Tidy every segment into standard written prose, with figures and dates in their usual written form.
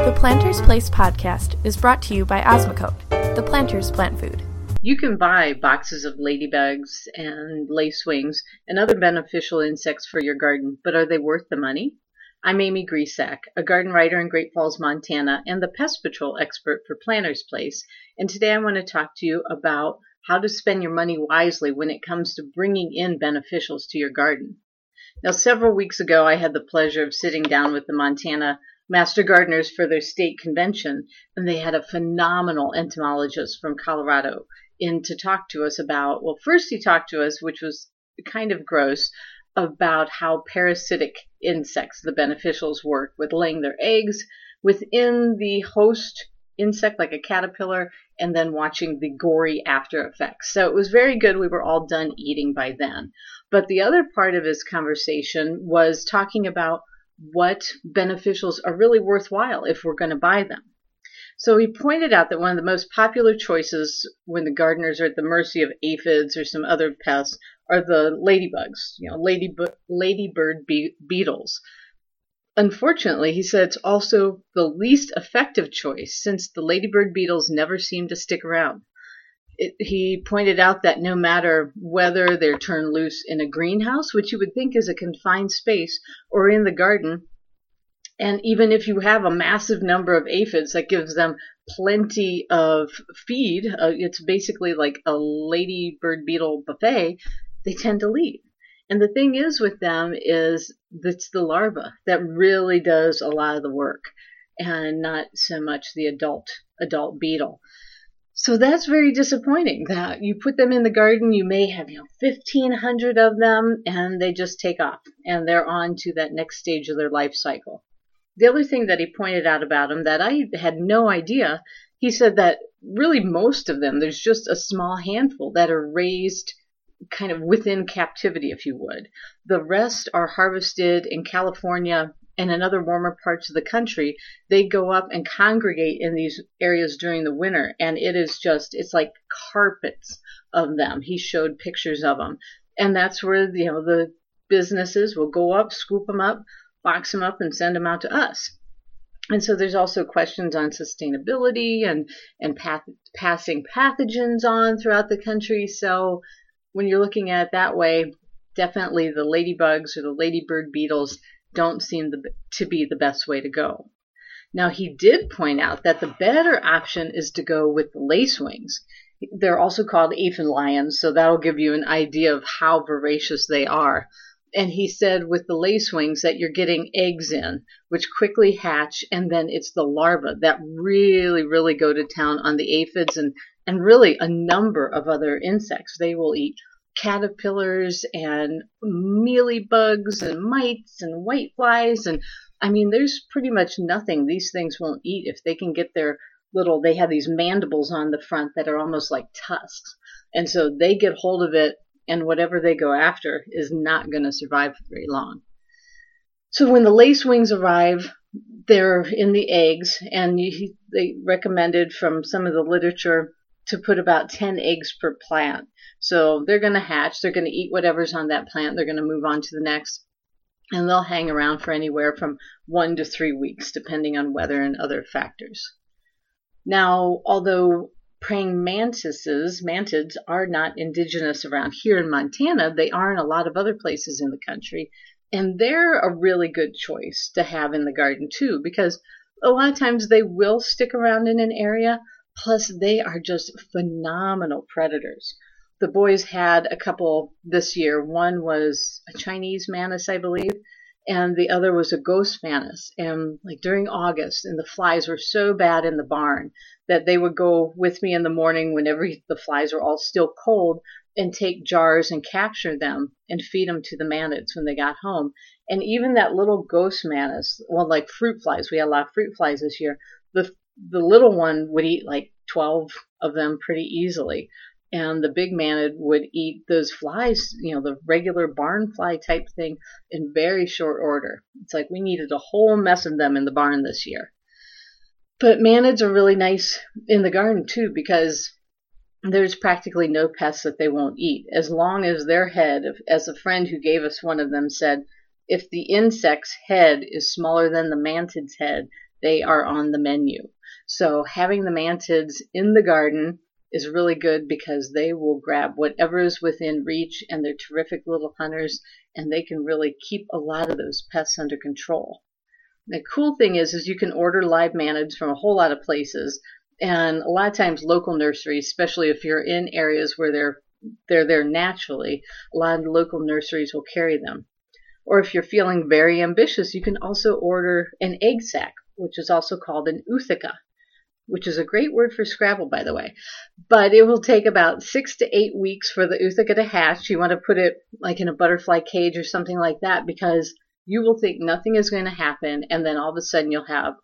The Planter's Place podcast is brought to you by Osmocote, the Planter's plant food. You can buy boxes of ladybugs and lacewings and other beneficial insects for your garden, but are they worth the money? I'm Amy Grisak, a garden writer in Great Falls, Montana, and the pest control expert for Planter's Place. And today I want to talk to you about how to spend your money wisely when it comes to bringing in beneficials to your garden. Now, several weeks ago, I had the pleasure of sitting down with the Montana Master Gardeners for their state convention, and they had a phenomenal entomologist from Colorado in to talk to us about, well, first he talked to us, which was kind of gross, about how parasitic insects, the beneficials, work with laying their eggs within the host insect, like a caterpillar, and then watching the gory after effects. So it was very good. We were all done eating by then. But the other part of his conversation was talking about what beneficials are really worthwhile if we're going to buy them. So he pointed out that one of the most popular choices when the gardeners are at the mercy of aphids or some other pests are the ladybugs, ladybird beetles. Unfortunately, he said it's also the least effective choice since the ladybird beetles never seem to stick around. He pointed out that no matter whether they're turned loose in a greenhouse, which you would think is a confined space, or in the garden, and even if you have a massive number of aphids that gives them plenty of feed, it's basically like a ladybird beetle buffet, they tend to leave. And the thing is with them is it's the larva that really does a lot of the work, and not so much the adult beetle. So that's very disappointing that you put them in the garden, you may have 1,500 of them, and they just take off, and they're on to that next stage of their life cycle. The other thing that he pointed out about them that I had no idea, he said that really most of them, there's just a small handful that are raised kind of within captivity, if you would. The rest are harvested in California and in other warmer parts of the country. They go up and congregate in these areas during the winter, and it's like carpets of them. He showed pictures of them, and that's where the businesses will go up, scoop them up, box them up, and send them out to us. And so there's also questions on sustainability and passing pathogens on throughout the country. So when you're looking at it that way, definitely the ladybugs or the ladybird beetles don't seem to be the best way to go. Now, he did point out that the better option is to go with the lacewings. They're also called aphid lions, so that'll give you an idea of how voracious they are. And he said with the lacewings that you're getting eggs in, which quickly hatch, and then it's the larvae that really, really go to town on the aphids and really a number of other insects. They will eat caterpillars and mealybugs and mites and whiteflies, and there's pretty much nothing these things won't eat if they can get they have these mandibles on the front that are almost like tusks, and so they get hold of it, and whatever they go after is not going to survive for very long. So when the lacewings arrive, they're in the eggs, and they recommended from some of the literature to put about 10 eggs per plant. So they're going to hatch, they're going to eat whatever's on that plant, they're going to move on to the next, and they'll hang around for anywhere from 1 to 3 weeks, depending on weather and other factors. Now, although praying mantids are not indigenous around here in Montana, they are in a lot of other places in the country, and they're a really good choice to have in the garden too, because a lot of times they will stick around in an area. Plus, they are just phenomenal predators. The boys had a couple this year. One was a Chinese mantis, I believe, and the other was a ghost mantis. And like during August, and the flies were so bad in the barn that they would go with me in the morning whenever the flies were all still cold and take jars and capture them and feed them to the manads when they got home. And even that little ghost mantis, like fruit flies, we had a lot of fruit flies this year, the little one would eat like 12 of them pretty easily. And the big manid would eat those flies, the regular barn fly type thing, in very short order. It's like we needed a whole mess of them in the barn this year. But manids are really nice in the garden too, because there's practically no pests that they won't eat. As long as their head, as a friend who gave us one of them said, if the insect's head is smaller than the mantid's head, they are on the menu. So having the mantids in the garden is really good because they will grab whatever is within reach, and they're terrific little hunters, and they can really keep a lot of those pests under control. The cool thing is you can order live mantids from a whole lot of places, and a lot of times local nurseries, especially if you're in areas where they're there naturally, a lot of local nurseries will carry them. Or if you're feeling very ambitious, you can also order an egg sac, which is also called an ootheca, which is a great word for Scrabble, by the way. But it will take about 6 to 8 weeks for the ootheca to hatch. You want to put it like in a butterfly cage or something like that, because you will think nothing is going to happen, and then all of a sudden you'll have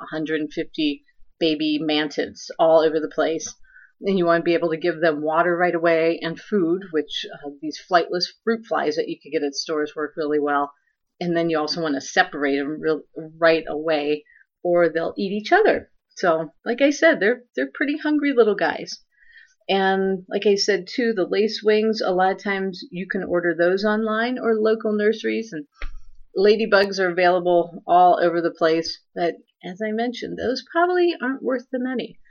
150 baby mantids all over the place. And you want to be able to give them water right away and food, which these flightless fruit flies that you could get at stores work really well. And then you also want to separate them right away, or they'll eat each other. So, like I said, they're pretty hungry little guys. And like I said, too, the lacewings, a lot of times you can order those online or local nurseries. And ladybugs are available all over the place. But as I mentioned, those probably aren't worth the money.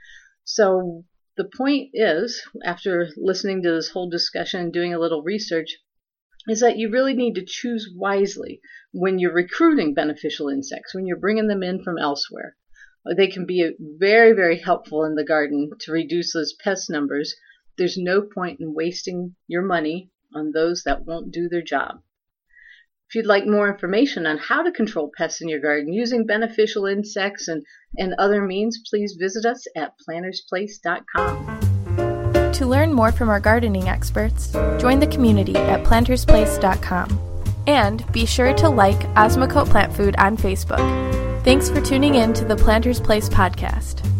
So the point is, after listening to this whole discussion and doing a little research, is that you really need to choose wisely when you're recruiting beneficial insects, when you're bringing them in from elsewhere. They can be very, very helpful in the garden to reduce those pest numbers. There's no point in wasting your money on those that won't do their job. If you'd like more information on how to control pests in your garden using beneficial insects and other means, please visit us at plantersplace.com. To learn more from our gardening experts, join the community at plantersplace.com. And be sure to like Osmocote Plant Food on Facebook. Thanks for tuning in to the Planters Place podcast.